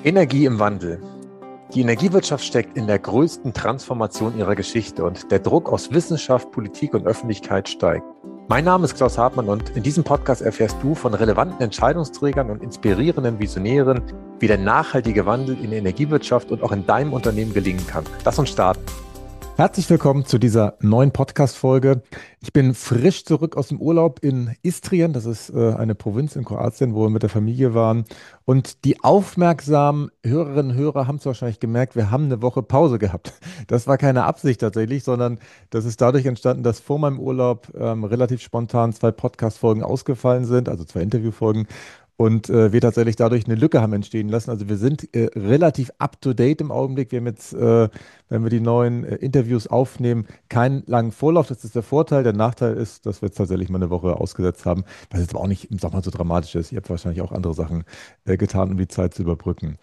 Energie im Wandel. Die Energiewirtschaft steckt in der größten Transformation ihrer Geschichte und der Druck aus Wissenschaft, Politik und Öffentlichkeit steigt. Mein Name ist Klaus Hartmann und in diesem Podcast erfährst du von relevanten Entscheidungsträgern und inspirierenden Visionären, wie der nachhaltige Wandel in der Energiewirtschaft und auch in deinem Unternehmen gelingen kann. Lass uns starten. Herzlich willkommen zu dieser neuen Podcast-Folge. Ich bin frisch zurück aus dem Urlaub in Istrien. Das ist eine Provinz in Kroatien, wo wir mit der Familie waren. Und die aufmerksamen Hörerinnen und Hörer haben es wahrscheinlich gemerkt, wir haben eine Woche Pause gehabt. Das war keine Absicht tatsächlich, sondern das ist dadurch entstanden, dass vor meinem Urlaub relativ spontan 2 Podcast-Folgen ausgefallen sind, also 2 Interviewfolgen. Und wir tatsächlich dadurch eine Lücke haben entstehen lassen. Also wir sind relativ up-to-date im Augenblick. Wir haben jetzt, wenn wir die neuen Interviews aufnehmen, keinen langen Vorlauf. Das ist der Vorteil. Der Nachteil ist, dass wir jetzt tatsächlich mal eine Woche ausgesetzt haben, was jetzt aber auch nicht im Sommer so dramatisch ist. Ihr habt wahrscheinlich auch andere Sachen getan, um die Zeit zu überbrücken.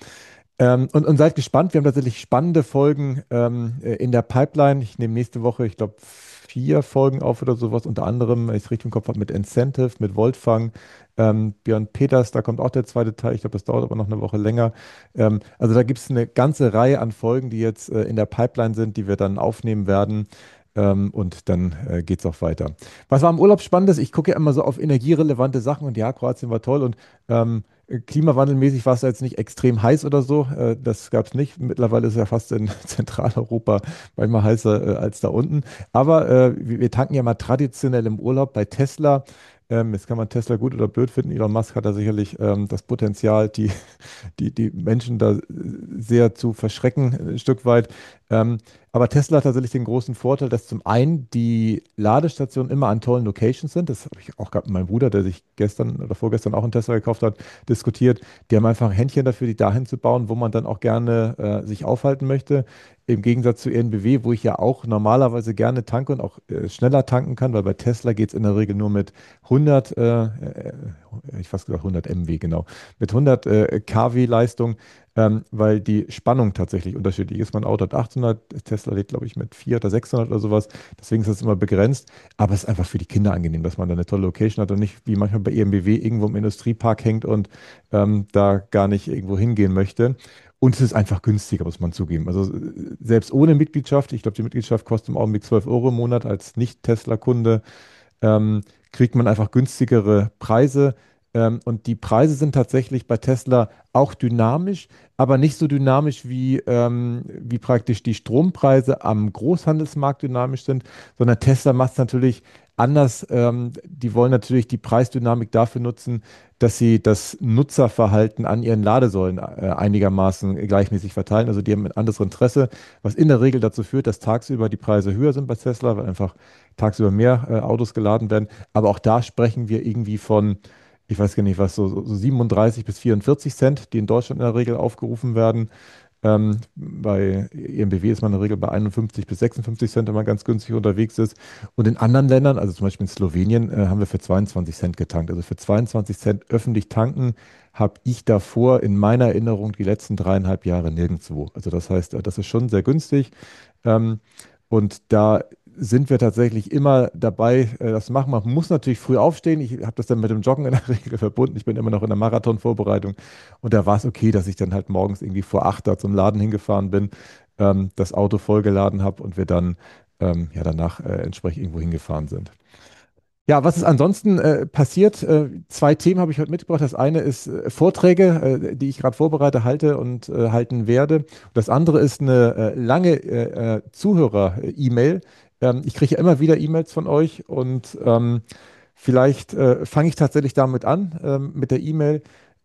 Und seid gespannt. Wir haben tatsächlich spannende Folgen in der Pipeline. Ich nehme nächste Woche, ich glaube, 4 Folgen auf oder sowas. Unter anderem, wenn ich es richtig im Kopf habe, mit Incentive, mit Voltfang. Björn Peters, da kommt auch der zweite Teil. Ich glaube, das dauert aber noch eine Woche länger. Also da gibt es eine ganze Reihe an Folgen, die jetzt in der Pipeline sind, die wir dann aufnehmen werden. Und dann geht es auch weiter. Was war im Urlaub Spannendes? Ich gucke ja immer so auf energierelevante Sachen und ja, Kroatien war toll und klimawandelmäßig war es jetzt nicht extrem heiß oder so. Das gab es nicht. Mittlerweile ist es ja fast in Zentraleuropa manchmal heißer als da unten. Aber wir tanken ja mal traditionell im Urlaub bei Tesla. Jetzt kann man Tesla gut oder blöd finden. Elon Musk hat da sicherlich das Potenzial, die Menschen da sehr zu verschrecken, ein Stück weit. Aber Tesla hat tatsächlich den großen Vorteil, dass zum einen die Ladestationen immer an tollen Locations sind. Das habe ich auch gerade mit meinem Bruder, der sich gestern oder vorgestern auch einen Tesla gekauft hat, diskutiert. Die haben einfach ein Händchen dafür, die dahin zu bauen, wo man dann auch gerne sich aufhalten möchte. Im Gegensatz zu EnBW, wo ich ja auch normalerweise gerne tanke und auch schneller tanken kann, weil bei Tesla geht es in der Regel nur mit 100, ich fast gesagt 100 MW, genau, mit 100 kW Leistung, weil die Spannung tatsächlich unterschiedlich ist. Mein Auto hat 800, Tesla lädt, glaube ich, mit 400 oder 600 oder sowas. Deswegen ist das immer begrenzt. Aber es ist einfach für die Kinder angenehm, dass man da eine tolle Location hat und nicht wie manchmal bei EnBW irgendwo im Industriepark hängt und da gar nicht irgendwo hingehen möchte. Und es ist einfach günstiger, muss man zugeben. Also selbst ohne Mitgliedschaft, ich glaube, die Mitgliedschaft kostet im Augenblick 12 Euro im Monat als Nicht-Tesla-Kunde, kriegt man einfach günstigere Preise. Und die Preise sind tatsächlich bei Tesla auch dynamisch, aber nicht so dynamisch wie praktisch die Strompreise am Großhandelsmarkt dynamisch sind, sondern Tesla macht es natürlich anders. Die wollen natürlich die Preisdynamik dafür nutzen, dass sie das Nutzerverhalten an ihren Ladesäulen einigermaßen gleichmäßig verteilen. Also die haben ein anderes Interesse, was in der Regel dazu führt, dass tagsüber die Preise höher sind bei Tesla, weil einfach tagsüber mehr Autos geladen werden. Aber auch da sprechen wir irgendwie von, ich weiß gar nicht was, so 37 bis 44 Cent, die in Deutschland in der Regel aufgerufen werden. Bei EnBW ist man in der Regel bei 51 bis 56 Cent, wenn man ganz günstig unterwegs ist. Und in anderen Ländern, also zum Beispiel in Slowenien, haben wir für 22 Cent getankt. Also für 22 Cent öffentlich tanken habe ich davor in meiner Erinnerung die letzten 3,5 Jahre nirgendwo. Also das heißt, das ist schon sehr günstig. Und da sind wir tatsächlich immer dabei, das zu machen. Man muss natürlich früh aufstehen. Ich habe das dann mit dem Joggen in der Regel verbunden. Ich bin immer noch in der Marathonvorbereitung. Und da war es okay, dass ich dann halt morgens irgendwie vor 8 da zum Laden hingefahren bin, das Auto vollgeladen habe und wir dann ja danach entsprechend irgendwo hingefahren sind. Ja, was ist ansonsten passiert? 2 Themen habe ich heute mitgebracht. Das eine ist Vorträge, die ich gerade vorbereite, halte und halten werde. Das andere ist eine lange Zuhörer-E-Mail. Ich kriege ja immer wieder E-Mails von euch und vielleicht fange ich tatsächlich damit an, mit der E-Mail.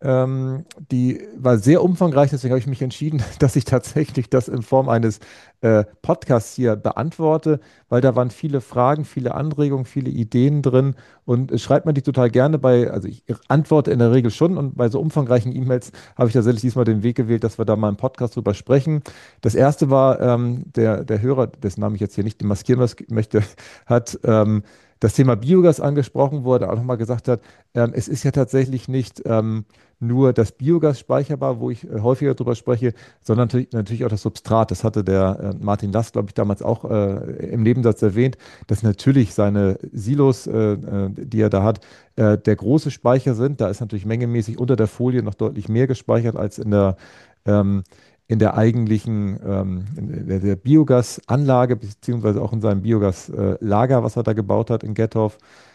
Die war sehr umfangreich, deswegen habe ich mich entschieden, dass ich tatsächlich das in Form eines Podcasts hier beantworte, weil da waren viele Fragen, viele Anregungen, viele Ideen drin und schreibt mir die total gerne also ich antworte in der Regel schon und bei so umfangreichen E-Mails habe ich tatsächlich diesmal den Weg gewählt, dass wir da mal im Podcast drüber sprechen. Das erste war, der Hörer, dessen Namen ich jetzt hier nicht demaskieren möchte, hat das Thema Biogas angesprochen, wo er da auch nochmal gesagt hat, es ist ja tatsächlich nicht nur das Biogas speicherbar, wo ich häufiger drüber spreche, sondern natürlich auch das Substrat. Das hatte der Martin Lass, glaube ich, damals auch im Nebensatz erwähnt, dass natürlich seine Silos, die er da hat, der große Speicher sind. Da ist natürlich mengenmäßig unter der Folie noch deutlich mehr gespeichert als in der ähm, in der eigentlichen der Biogasanlage, beziehungsweise auch in seinem Biogaslager, was er da gebaut hat in Gettorf.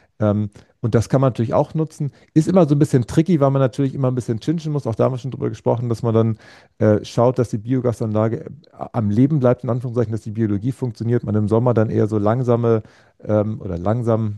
Und das kann man natürlich auch nutzen. Ist immer so ein bisschen tricky, weil man natürlich immer ein bisschen chinchen muss. Auch da haben wir schon drüber gesprochen, dass man dann schaut, dass die Biogasanlage am Leben bleibt, in Anführungszeichen, dass die Biologie funktioniert. Man im Sommer dann eher so langsame oder langsam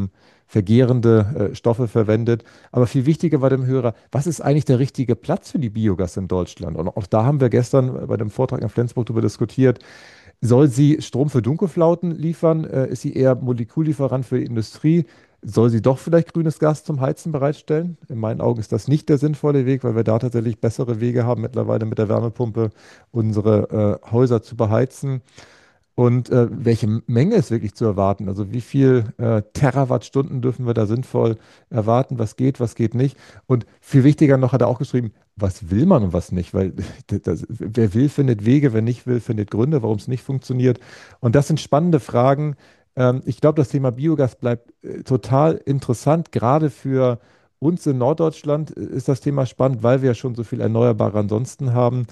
vergärende Stoffe verwendet. Aber viel wichtiger war dem Hörer, was ist eigentlich der richtige Platz für die Biogas in Deutschland? Und auch da haben wir gestern bei dem Vortrag in Flensburg darüber diskutiert. Soll sie Strom für Dunkelflauten liefern? Ist sie eher Molekullieferant für die Industrie? Soll sie doch vielleicht grünes Gas zum Heizen bereitstellen? In meinen Augen ist das nicht der sinnvolle Weg, weil wir da tatsächlich bessere Wege haben, mittlerweile mit der Wärmepumpe unsere Häuser zu beheizen. Und welche Menge ist wirklich zu erwarten? Also wie viel Terawattstunden dürfen wir da sinnvoll erwarten? Was geht nicht? Und viel wichtiger noch hat er auch geschrieben, was will man und was nicht? Weil wer will, findet Wege, wer nicht will, findet Gründe, warum es nicht funktioniert. Und das sind spannende Fragen. Ich glaube, das Thema Biogas bleibt total interessant. Gerade für uns in Norddeutschland ist das Thema spannend, weil wir ja schon so viel Erneuerbare ansonsten haben.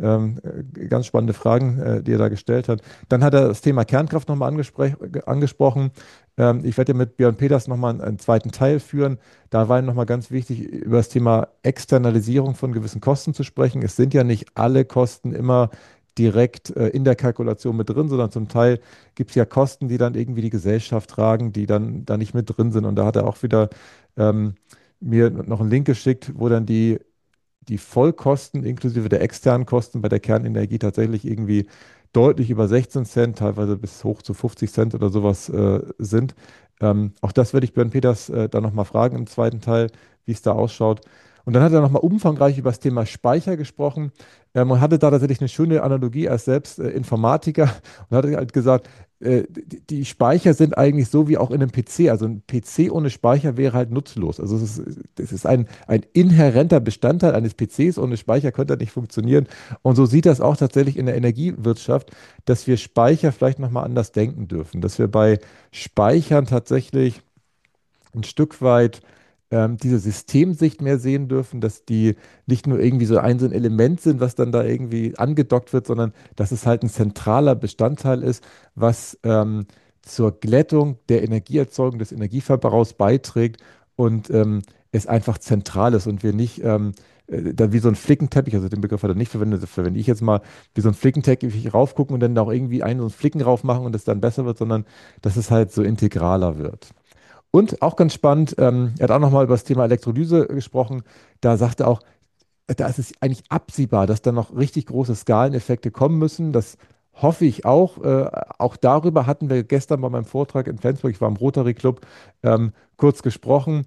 Ganz spannende Fragen, die er da gestellt hat. Dann hat er das Thema Kernkraft nochmal angesprochen. Ich werde ja mit Björn Peters nochmal einen zweiten Teil führen. Da war ihm nochmal ganz wichtig, über das Thema Externalisierung von gewissen Kosten zu sprechen. Es sind ja nicht alle Kosten immer direkt in der Kalkulation mit drin, sondern zum Teil gibt es ja Kosten, die dann irgendwie die Gesellschaft tragen, die dann da nicht mit drin sind. Und da hat er auch wieder ähm, mir noch einen Link geschickt, wo dann die Vollkosten inklusive der externen Kosten bei der Kernenergie tatsächlich irgendwie deutlich über 16 Cent, teilweise bis hoch zu 50 Cent oder sowas sind. Auch das werde ich Björn Peters dann nochmal fragen im zweiten Teil, wie es da ausschaut. Und dann hat er nochmal umfangreich über das Thema Speicher gesprochen und hatte da tatsächlich eine schöne Analogie als selbst Informatiker und hatte halt gesagt, die Speicher sind eigentlich so wie auch in einem PC. Also ein PC ohne Speicher wäre halt nutzlos. Also es ist ein inhärenter Bestandteil eines PCs. Ohne Speicher könnte er nicht funktionieren. Und so sieht das auch tatsächlich in der Energiewirtschaft, dass wir Speicher vielleicht nochmal anders denken dürfen. Dass wir bei Speichern tatsächlich ein Stück weit diese Systemsicht mehr sehen dürfen, dass die nicht nur irgendwie so ein Element sind, was dann da irgendwie angedockt wird, sondern dass es halt ein zentraler Bestandteil ist, was zur Glättung der Energieerzeugung, des Energieverbrauchs beiträgt und es einfach zentral ist und wir nicht da wie so ein Flickenteppich, also den Begriff hat er nicht verwendet, das verwende ich jetzt mal, wie so ein Flickenteppich raufgucken und dann auch irgendwie einen so einen Flicken rauf machen und es dann besser wird, sondern dass es halt so integraler wird. Und auch ganz spannend, er hat auch nochmal über das Thema Elektrolyse gesprochen. Da sagte er auch, da ist es eigentlich absehbar, dass da noch richtig große Skaleneffekte kommen müssen. Das hoffe ich auch. Auch darüber hatten wir gestern bei meinem Vortrag in Flensburg, ich war im Rotary Club, kurz gesprochen.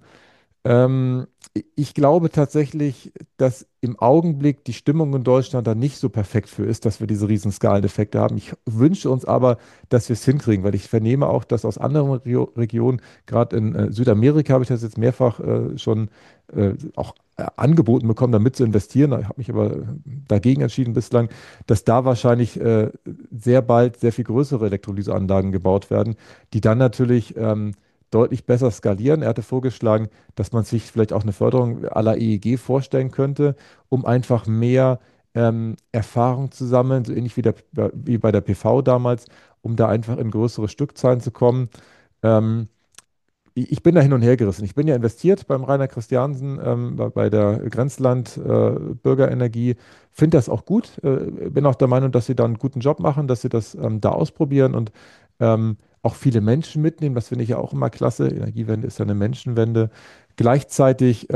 Ich glaube tatsächlich, dass im Augenblick die Stimmung in Deutschland da nicht so perfekt für ist, dass wir diese riesen Skaleneffekte haben. Ich wünsche uns aber, dass wir es hinkriegen, weil ich vernehme auch, dass aus anderen Regionen, gerade in Südamerika habe ich das jetzt mehrfach schon auch angeboten bekommen, damit zu investieren. Ich habe mich aber dagegen entschieden bislang, dass da wahrscheinlich sehr bald sehr viel größere Elektrolyseanlagen gebaut werden, die dann natürlich deutlich besser skalieren. Er hatte vorgeschlagen, dass man sich vielleicht auch eine Förderung à la EEG vorstellen könnte, um einfach mehr Erfahrung zu sammeln, so ähnlich wie bei der PV damals, um da einfach in größere Stückzahlen zu kommen. Ähm, ich bin da hin und her gerissen. Ich bin ja investiert beim Rainer Christiansen, bei der Grenzland Bürgerenergie. Finde das auch gut. Bin auch der Meinung, dass sie da einen guten Job machen, dass sie das da ausprobieren und auch viele Menschen mitnehmen. Das finde ich ja auch immer klasse. Energiewende ist ja eine Menschenwende. Gleichzeitig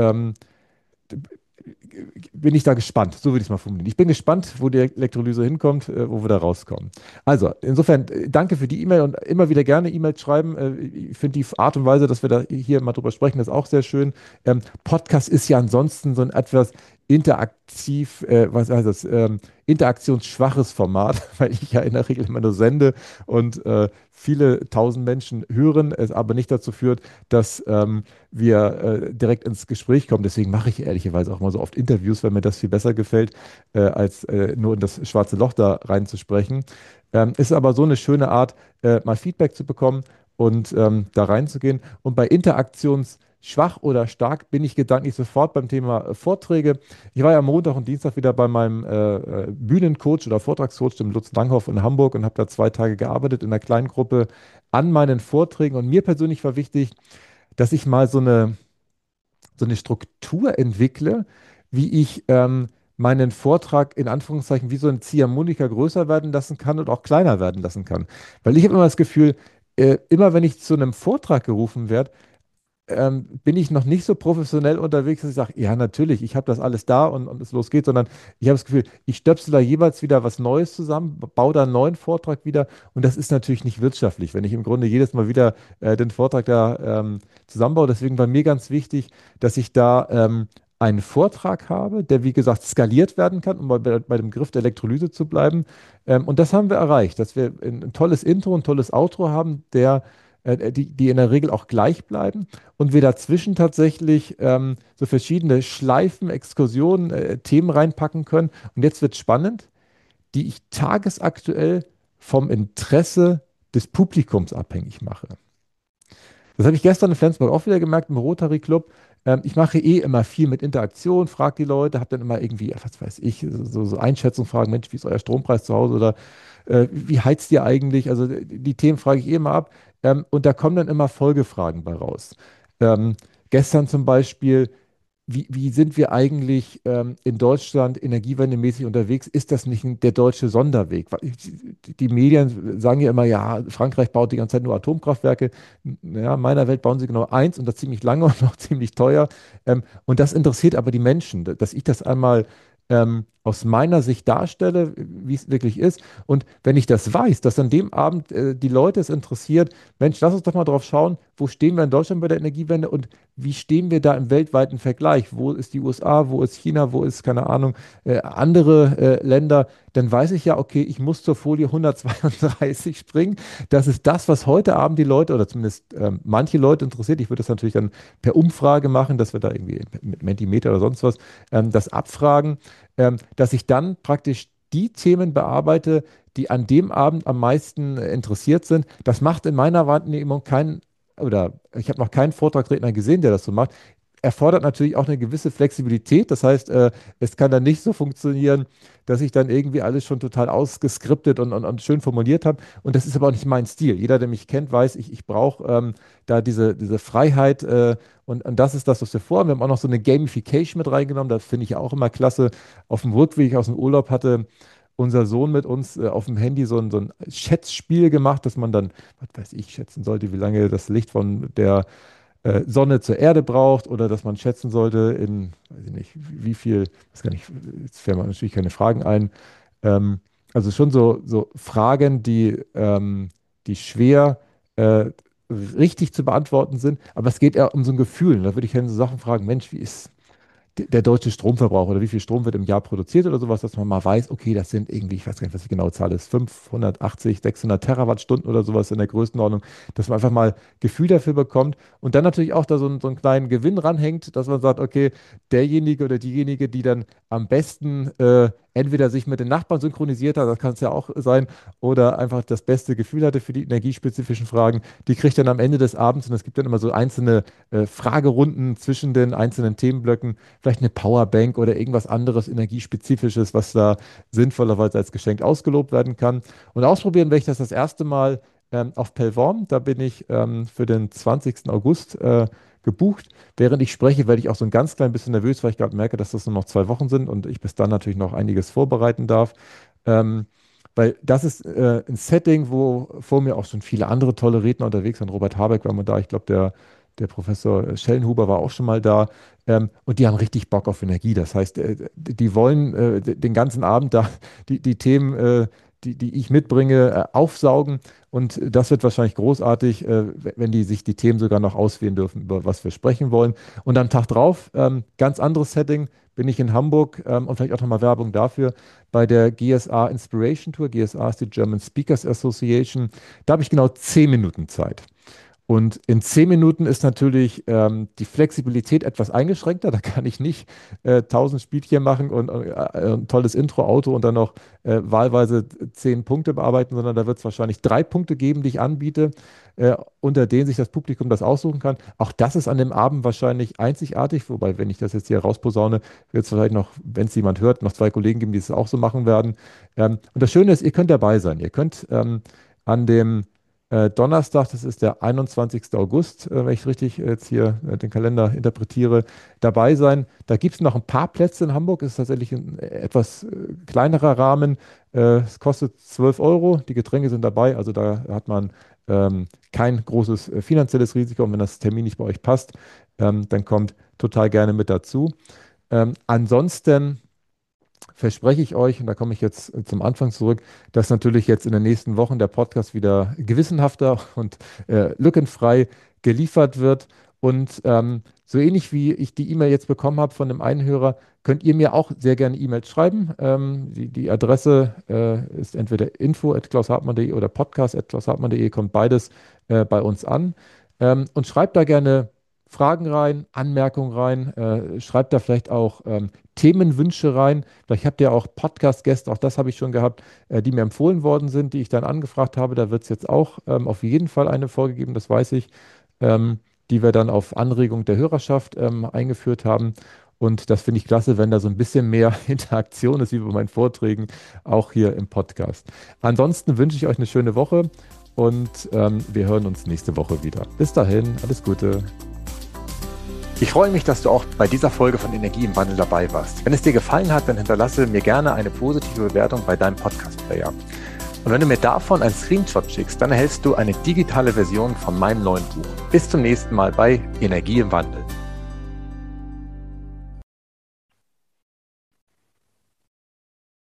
bin ich da gespannt, so würde ich es mal formulieren. Ich bin gespannt, wo die Elektrolyse hinkommt, wo wir da rauskommen. Also, insofern, danke für die E-Mail und immer wieder gerne E-Mails schreiben. Ich finde die Art und Weise, dass wir da hier mal drüber sprechen, ist auch sehr schön. Podcast ist ja ansonsten so ein etwas interaktiv, was heißt das, interaktionsschwaches Format, weil ich ja in der Regel immer nur sende und viele tausend Menschen hören, es aber nicht dazu führt, dass wir direkt ins Gespräch kommen. Deswegen mache ich ehrlicherweise auch mal so oft Interviews, weil mir das viel besser gefällt, als nur in das schwarze Loch da reinzusprechen. Ist aber so eine schöne Art, mal Feedback zu bekommen und da reinzugehen. Und bei Interaktions schwach oder stark bin ich gedanklich sofort beim Thema Vorträge. Ich war ja am Montag und Dienstag wieder bei meinem Bühnencoach oder Vortragscoach, dem Lutz Langhoff in Hamburg und habe da 2 Tage gearbeitet in einer kleinen Gruppe an meinen Vorträgen. Und mir persönlich war wichtig, dass ich mal so eine Struktur entwickle, wie ich meinen Vortrag in Anführungszeichen wie so ein Ziehharmonika größer werden lassen kann und auch kleiner werden lassen kann. Weil ich habe immer das Gefühl, immer wenn ich zu einem Vortrag gerufen werde, bin ich noch nicht so professionell unterwegs, dass ich sage, ja, natürlich, ich habe das alles da und es losgeht, sondern ich habe das Gefühl, ich stöpsel da jeweils wieder was Neues zusammen, baue da einen neuen Vortrag wieder und das ist natürlich nicht wirtschaftlich, wenn ich im Grunde jedes Mal wieder den Vortrag da zusammenbaue. Deswegen war mir ganz wichtig, dass ich da einen Vortrag habe, der, wie gesagt, skaliert werden kann, um bei dem Griff der Elektrolyse zu bleiben. Und das haben wir erreicht, dass wir ein tolles Intro, ein tolles Outro haben, die in der Regel auch gleich bleiben und wir dazwischen tatsächlich so verschiedene Schleifen, Exkursionen, Themen reinpacken können. Und jetzt wird spannend, die ich tagesaktuell vom Interesse des Publikums abhängig mache. Das habe ich gestern in Flensburg auch wieder gemerkt im Rotary Club. Ich mache eh immer viel mit Interaktion, frage die Leute, habe dann immer irgendwie, was weiß ich, so Einschätzung, fragen, Mensch, wie ist euer Strompreis zu Hause oder wie heizt ihr eigentlich? Also die Themen frage ich eh immer ab. Und da kommen dann immer Folgefragen bei raus. Ähm, Gestern zum Beispiel, wie sind wir eigentlich in Deutschland energiewendemäßig unterwegs? Ist das nicht der deutsche Sonderweg? Die Medien sagen ja immer, ja, Frankreich baut die ganze Zeit nur Atomkraftwerke. Ja, in meiner Welt bauen sie genau eins und das ziemlich lange und noch ziemlich teuer. Und das interessiert aber die Menschen, dass ich das einmal aus meiner Sicht darstelle, wie es wirklich ist. Und wenn ich das weiß, dass an dem Abend die Leute es interessiert, Mensch, lass uns doch mal drauf schauen, wo stehen wir in Deutschland bei der Energiewende und wie stehen wir da im weltweiten Vergleich? Wo ist die USA, wo ist China, wo ist, keine Ahnung, andere Länder? Dann weiß ich ja, okay, ich muss zur Folie 132 springen. Das ist das, was heute Abend die Leute oder zumindest manche Leute interessiert. Ich würde das natürlich dann per Umfrage machen, dass wir da irgendwie mit Mentimeter oder sonst was das abfragen, dass ich dann praktisch die Themen bearbeite, die an dem Abend am meisten interessiert sind. Das macht in meiner Wahrnehmung keinen, oder ich habe noch keinen Vortragsredner gesehen, der das so macht. Erfordert natürlich auch eine gewisse Flexibilität. Das heißt, es kann dann nicht so funktionieren, dass ich dann irgendwie alles schon total ausgeskriptet und schön formuliert habe. Und das ist aber auch nicht mein Stil. Jeder, der mich kennt, weiß, ich brauche da diese Freiheit. Und das ist das, was wir vorhaben. Wir haben auch noch so eine Gamification mit reingenommen. Das finde ich ja auch immer klasse. Auf dem Rückweg aus dem Urlaub hatte unser Sohn mit uns auf dem Handy so ein Schätzspiel gemacht, dass man dann, was weiß ich, schätzen sollte, wie lange das Licht von der Sonne zur Erde braucht oder dass man schätzen sollte, weiß ich nicht, wie viel, weiß gar nicht, jetzt fällt mir natürlich keine Fragen ein. Ähm, also schon so Fragen, die schwer richtig zu beantworten sind, aber es geht eher um so ein Gefühl. Da würde ich gerne so Sachen fragen, Mensch, wie ist der deutsche Stromverbrauch oder wie viel Strom wird im Jahr produziert oder sowas, dass man mal weiß, okay, das sind irgendwie, ich weiß gar nicht, was die genaue Zahl ist, 580, 600 Terawattstunden oder sowas in der Größenordnung, dass man einfach mal Gefühl dafür bekommt und dann natürlich auch da so einen kleinen Gewinn ranhängt, dass man sagt, okay, derjenige oder diejenige, die dann am besten entweder sich mit den Nachbarn synchronisiert hat, das kann es ja auch sein, oder einfach das beste Gefühl hatte für die energiespezifischen Fragen, die kriegt dann am Ende des Abends, und es gibt dann immer so einzelne Fragerunden zwischen den einzelnen Themenblöcken, vielleicht eine Powerbank oder irgendwas anderes Energiespezifisches, was da sinnvollerweise als Geschenk ausgelobt werden kann. Und ausprobieren werde ich das erste Mal auf Pellworm. Da bin ich für den 20. August gebucht. Während ich spreche, werde ich auch so ein ganz klein bisschen nervös, weil ich gerade merke, dass das nur noch 2 Wochen sind und ich bis dann natürlich noch einiges vorbereiten darf. Ähm, Weil das ist ein Setting, wo vor mir auch schon viele andere tolle Redner unterwegs sind. Robert Habeck war mal da, ich glaube, der Professor Schellenhuber war auch schon mal da. Und die haben richtig Bock auf Energie. Das heißt, die wollen den ganzen Abend da die Themen, die ich mitbringe, aufsaugen. Und das wird wahrscheinlich großartig, wenn die sich die Themen sogar noch auswählen dürfen, über was wir sprechen wollen. Und am Tag drauf, ganz anderes Setting, bin ich in Hamburg und vielleicht auch nochmal Werbung dafür bei der GSA Inspiration Tour. GSA ist die German Speakers Association. Da habe ich genau 10 Minuten Zeit. Und in 10 Minuten ist natürlich die Flexibilität etwas eingeschränkter. Da kann ich nicht 1000 Spielchen machen und ein tolles Intro-Auto und dann noch wahlweise 10 Punkte bearbeiten, sondern da wird es wahrscheinlich 3 Punkte geben, die ich anbiete, unter denen sich das Publikum das aussuchen kann. Auch das ist an dem Abend wahrscheinlich einzigartig, wobei, wenn ich das jetzt hier rausposaune, wird es vielleicht noch, wenn es jemand hört, noch 2 Kollegen geben, die es auch so machen werden. Und das Schöne ist, ihr könnt dabei sein. Ihr könnt an dem Donnerstag, das ist der 21. August, wenn ich richtig jetzt hier den Kalender interpretiere, dabei sein. Da gibt es noch ein paar Plätze in Hamburg. Es ist tatsächlich ein etwas kleinerer Rahmen. Es kostet 12 Euro. Die Getränke sind dabei. Also da hat man kein großes finanzielles Risiko. Und wenn das Termin nicht bei euch passt, dann kommt total gerne mit dazu. Ansonsten verspreche ich euch, und da komme ich jetzt zum Anfang zurück, dass natürlich jetzt in den nächsten Wochen der Podcast wieder gewissenhafter und lückenfrei geliefert wird. Und so ähnlich wie ich die E-Mail jetzt bekommen habe von dem einen Hörer, könnt ihr mir auch sehr gerne E-Mails schreiben. Die Adresse ist entweder info@klaushartmann.de oder podcast@klaushartmann.de, kommt beides bei uns an. Und schreibt da gerne Fragen rein, Anmerkungen rein, schreibt da vielleicht auch Themenwünsche rein. Vielleicht habt ihr auch Podcast-Gäste, auch das habe ich schon gehabt, die mir empfohlen worden sind, die ich dann angefragt habe. Da wird es jetzt auch auf jeden Fall eine Folge geben, das weiß ich, die wir dann auf Anregung der Hörerschaft eingeführt haben. Und das finde ich klasse, wenn da so ein bisschen mehr Interaktion ist, wie bei meinen Vorträgen, auch hier im Podcast. Ansonsten wünsche ich euch eine schöne Woche und wir hören uns nächste Woche wieder. Bis dahin, alles Gute. Ich freue mich, dass du auch bei dieser Folge von Energie im Wandel dabei warst. Wenn es dir gefallen hat, dann hinterlasse mir gerne eine positive Bewertung bei deinem Podcast-Player. Und wenn du mir davon einen Screenshot schickst, dann erhältst du eine digitale Version von meinem neuen Buch. Bis zum nächsten Mal bei Energie im Wandel.